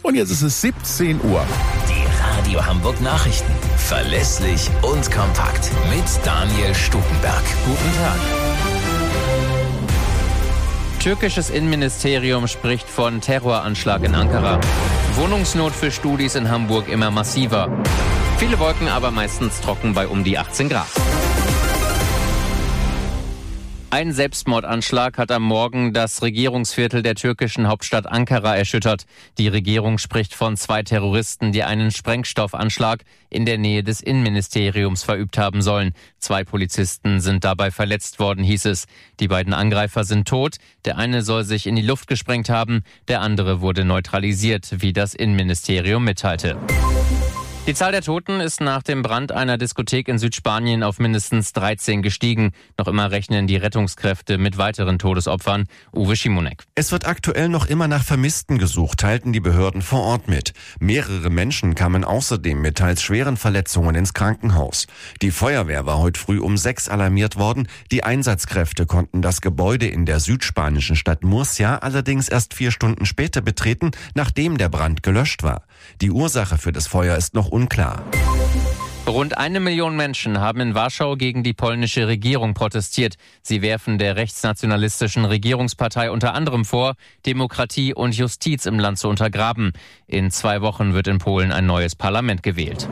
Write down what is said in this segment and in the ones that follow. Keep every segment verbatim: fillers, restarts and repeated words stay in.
Und jetzt ist es siebzehn Uhr. Die Radio Hamburg Nachrichten. Verlässlich und kompakt. Mit Daniel Stuckenberg. Guten Tag. Türkisches Innenministerium spricht von Terroranschlag in Ankara. Wohnungsnot für Studis in Hamburg immer massiver. Viele Wolken, aber meistens trocken bei um die achtzehn Grad. Ein Selbstmordanschlag hat am Morgen das Regierungsviertel der türkischen Hauptstadt Ankara erschüttert. Die Regierung spricht von zwei Terroristen, die einen Sprengstoffanschlag in der Nähe des Innenministeriums verübt haben sollen. Zwei Polizisten sind dabei verletzt worden, hieß es. Die beiden Angreifer sind tot. Der eine soll sich in die Luft gesprengt haben, der andere wurde neutralisiert, wie das Innenministerium mitteilte. Die Zahl der Toten ist nach dem Brand einer Diskothek in Südspanien auf mindestens dreizehn gestiegen. Noch immer rechnen die Rettungskräfte mit weiteren Todesopfern. Uwe Schimonek. Es wird aktuell noch immer nach Vermissten gesucht, teilten die Behörden vor Ort mit. Mehrere Menschen kamen außerdem mit teils schweren Verletzungen ins Krankenhaus. Die Feuerwehr war heute früh um sechs alarmiert worden. Die Einsatzkräfte konnten das Gebäude in der südspanischen Stadt Murcia allerdings erst vier Stunden später betreten, nachdem der Brand gelöscht war. Die Ursache für das Feuer ist noch unklar. Rund eine Million Menschen haben in Warschau gegen die polnische Regierung protestiert. Sie werfen der rechtsnationalistischen Regierungspartei unter anderem vor, Demokratie und Justiz im Land zu untergraben. In zwei Wochen wird in Polen ein neues Parlament gewählt.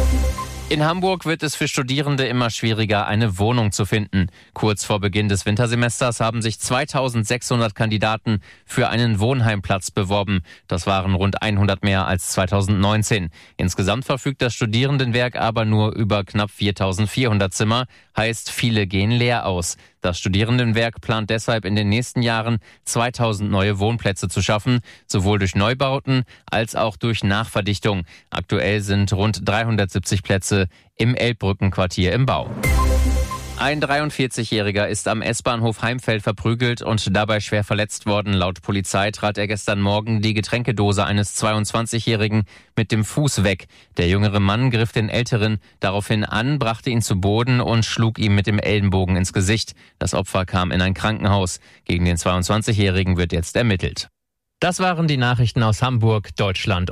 In Hamburg wird es für Studierende immer schwieriger, eine Wohnung zu finden. Kurz vor Beginn des Wintersemesters haben sich zweitausendsechshundert Kandidaten für einen Wohnheimplatz beworben. Das waren rund hundert mehr als zweitausendneunzehn. Insgesamt verfügt das Studierendenwerk aber nur über knapp viertausendvierhundert Zimmer, heißt, viele gehen leer aus. Das Studierendenwerk plant deshalb in den nächsten Jahren zweitausend neue Wohnplätze zu schaffen, sowohl durch Neubauten als auch durch Nachverdichtung. Aktuell sind rund dreihundertsiebzig Plätze im Elbbrückenquartier im Bau. Ein dreiundvierzigjähriger ist am S-Bahnhof Heimfeld verprügelt und dabei schwer verletzt worden. Laut Polizei trat er gestern Morgen die Getränkedose eines zweiundzwanzigjährigen mit dem Fuß weg. Der jüngere Mann griff den Älteren daraufhin an, brachte ihn zu Boden und schlug ihm mit dem Ellenbogen ins Gesicht. Das Opfer kam in ein Krankenhaus. Gegen den zweiundzwanzigjährigen wird jetzt ermittelt. Das waren die Nachrichten aus Hamburg, Deutschland